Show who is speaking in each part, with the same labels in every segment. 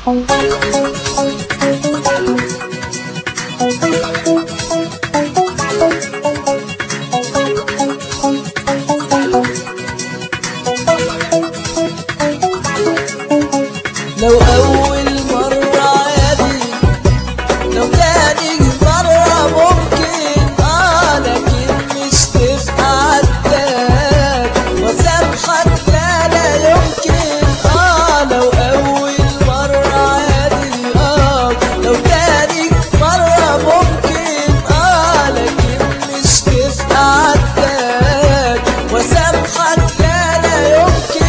Speaker 1: لو أول مرة عادي، لو تاني مرة ممكن لكن مش تبقى عداك وسامحك لا يمكن. لو أول مرة عادي، لو تاني مرة ممكن لكن مش تبقى عداك وسامحك لا يمكن.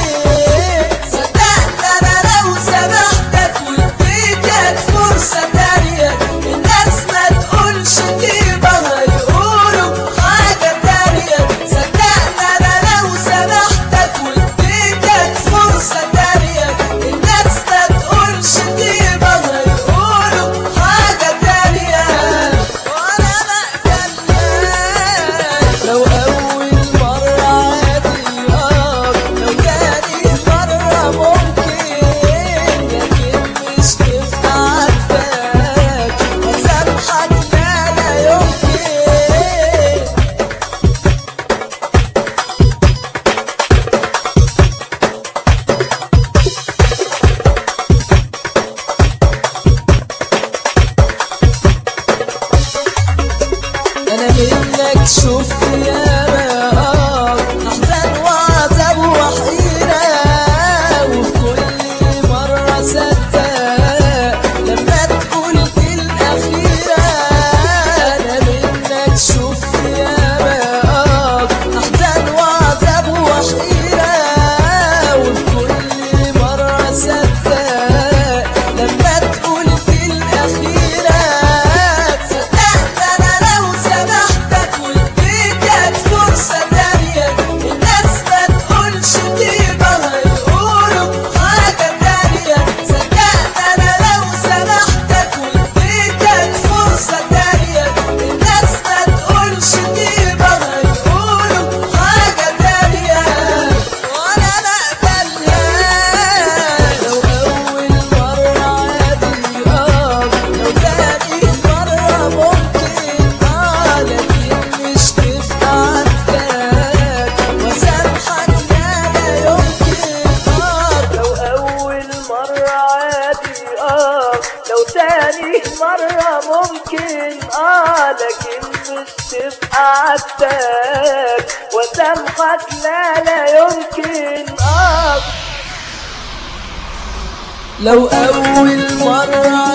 Speaker 1: أنا منك شفت ياما أحزان وعذاب وحيرة، وفي كل مرة صدق لما تقول الأخيرة. أنا منك شفت ياما أحزان وعذاب وحيرة، وفي كل مرة صدق لما تقول الأخيرة. لو تاني مرة ممكن لكن مش تبقى عداك وسامحك لا يمكن. لو أول مرة